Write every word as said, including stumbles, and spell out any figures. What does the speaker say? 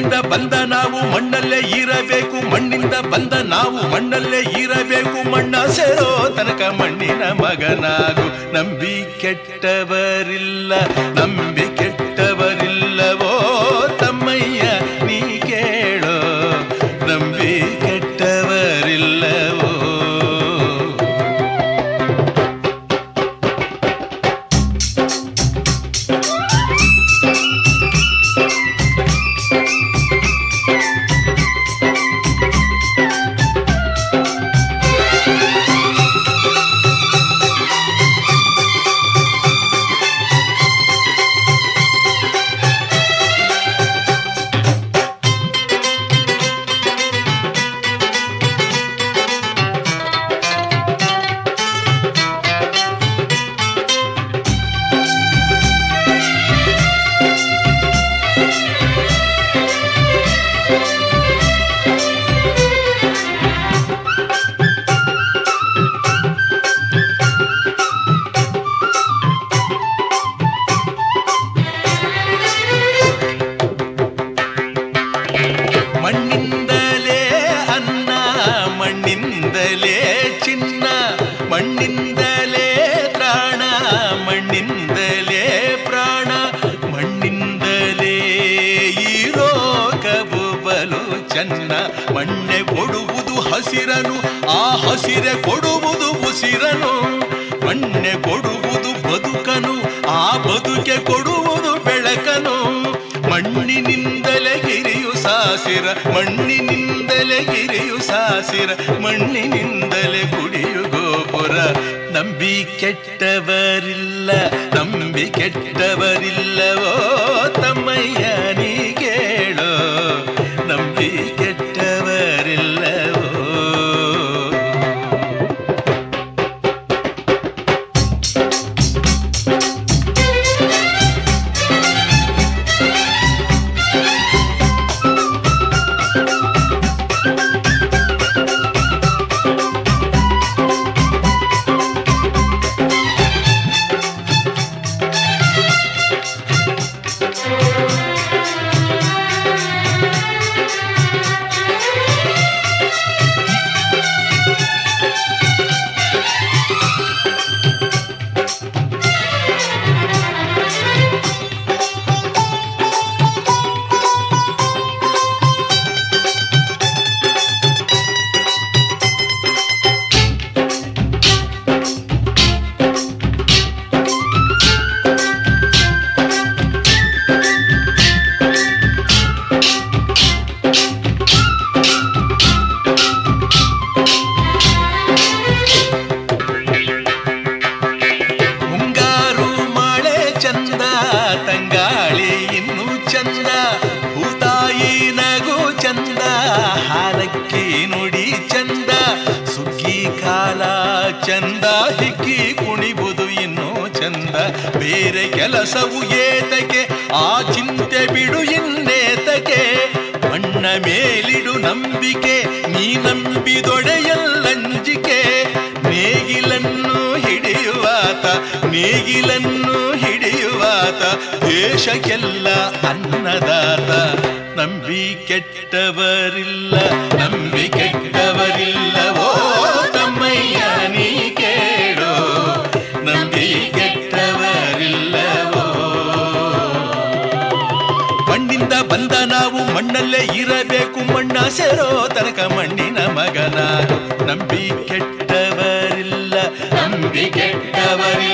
ಮಣ್ಣಿಂದ ಬಂದ ನಾವು ಮಣ್ಣಲ್ಲೇ ಇರಬೇಕು, ಮಣ್ಣಿಂದ ಬಂದ ನಾವು ಮಣ್ಣಲ್ಲೇ ಇರಬೇಕು, ಮಣ್ಣ ಸೇರೋ ತನಕ ಮಣ್ಣಿನ ಮಗನಾಗು. ನಂಬಿ ಕೆಟ್ಟವರಿಲ್ಲ, ನಂಬಿ ಕೆಟ್ಟವರಿಲ್ಲವೋ ತಮ್ಮಯ್ಯ ನೀ ಕೇಳೋ, ನಂಬಿ ಕೆಟ್ಟವರಿಲ್ಲವೋ. ಮಣ್ಣಿಂದಲೇ ಅನ್ನ, ಮಣ್ಣಿಂದಲೇ ಚಿನ್ನ, ಮಣ್ಣಿಂದಲೇ ತ್ರಾಣ, ಮಣ್ಣಿಂದಲೇ ಪ್ರಾಣ, ಮಣ್ಣಿಂದಲೇ ಈ ಲೋಕವು ಬಲು ಚೆನ್ನ. ಮಣ್ಣೆ ಕೊಡುವುದು ಹಸಿರನು, ಆ ಹಸಿರೆ ಕೊಡುವುದು ಉಸಿರನು, ಮಣ್ಣೆ ಕೊಡುವುದು ಬದುಕನು, ಆ ಬದುಕೆ ಕೊಡುವುದು ಬೆಳಕನು. ಮಣ್ಣಿನಿಂದಲೇ ಗಿರಿಯು ಸಾಸಿರ, ಮಣ್ಣಿನಿಂದಲೇ ಗಿರಿಯು ಸಾಸಿರ, ಮಣ್ಣಿನಿಂದಲೇ ಗುಡಿಯು ಗೋಪುರ. ನಂಬಿ ಕೆಟ್ಟವರಿಲ್ಲ, ನಂಬಿ ಕೆಟ್ಟವರಿಲ್ಲವೋ ತಮ್ಮಯ್ಯ ನೀ ಕೇಳೋ, ನಂಬಿ ಕೆಟ್ಟವರಿಲ್ಲವೋ. ತಂಗಾಳಿ ಇನ್ನು ಚಂದ, ಭೂತಾಯಿ ನಗು ಚಂದ, ಹಾಲಕ್ಕಿ ನುಡಿ ಚಂದ, ಸುಗ್ಗಿ ಕಾಲ ಚಂದ, ಹಿಕ್ಕಿ ಕುಣಿಬುದು ಇನ್ನೂ ಚಂದ. ಬೇರೆ ಕೆಲಸವು ಏತಕ್ಕೆ, ಆ ಚಿಂತೆ ಬಿಡು ಇನ್ನೇತಕ್ಕೆ, ಮಣ್ಣ ಮೇಲಿಡು ನಂಬಿಕೆ, ನೀ ನಂಬಿದೊಡೆಯಲ್ಲಂಜಿಕೆ. ನೇಗಿಲನ್ನು ಹಿಡಿಯುವಾತ, ನೇಗಿಲನ್ನು ಹಿಡಿಯುವಾತ, ದೇಶಕ್ಕೆಲ್ಲ ಅನ್ನದಾತ. ನಂಬಿ ಕೆಟ್ಟವರಿಲ್ಲ, ನಂಬಿ ಕೆಟ್ಟವರಿಲ್ಲವೋ ತಮ್ಮಯ್ಯ ನೀ ಕೇಳೋ, ನಂಬಿ ಕೆಟ್ಟವರಿಲ್ಲವೋ. ಮಣ್ಣಿಂದ ಬಂದ ನಾವು ಮಣ್ಣಲ್ಲೇ ಇರಬೇಕು, ಮಣ್ಣ ಸೇರೋ ತನಕ ಮಣ್ಣಿನ ಮಗನಾಗು. ನಂಬಿ ಕೆಟ್ಟವರಿಲ್ಲ, ನಂಬಿ ಕೆಟ್ಟವರಿಲ್ಲ.